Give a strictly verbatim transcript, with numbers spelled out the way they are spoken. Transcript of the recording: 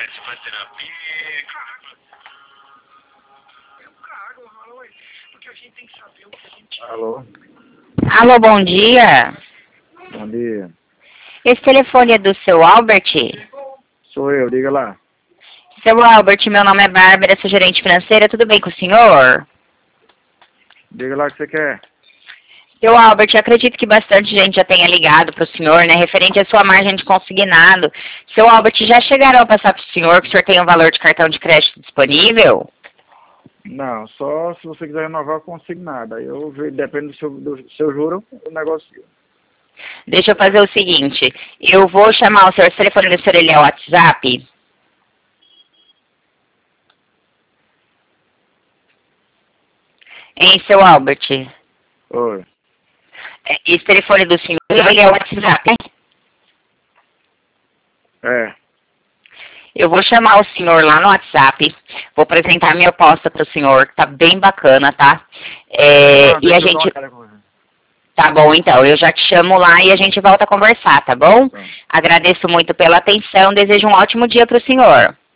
você faz terapia, caga. Eu cago, alô, porque a gente tem que saber o que a gente... Alô? Alô, bom dia. Bom dia. Esse telefone é do seu Albert? Sou eu, diga lá. Seu Albert, meu nome é Bárbara, sou gerente financeira, tudo bem com o senhor? Diga lá o que você quer. Seu Albert, eu acredito que bastante gente já tenha ligado para o senhor, né, referente à sua margem de consignado. Seu Albert, já chegaram a passar para o senhor que o senhor tem um valor de cartão de crédito disponível? Não, só se você quiser renovar, eu consigo nada. Aí eu vejo, depende do seu, do seu juro, o negócio. Deixa eu fazer o seguinte, eu vou chamar o senhor, o telefone do senhor, ele é o WhatsApp? Hein, seu Albert? Oi. Esse telefone do senhor, ele é o WhatsApp? É. Eu vou chamar o senhor lá no WhatsApp, vou apresentar minha proposta para o senhor, tá bem bacana, tá? É, Não, e a deixa eu dar uma gente... cara com você. Tá bom, então, eu já te chamo lá e a gente volta a conversar, tá bom? Tá. Agradeço muito pela atenção, desejo um ótimo dia para o senhor.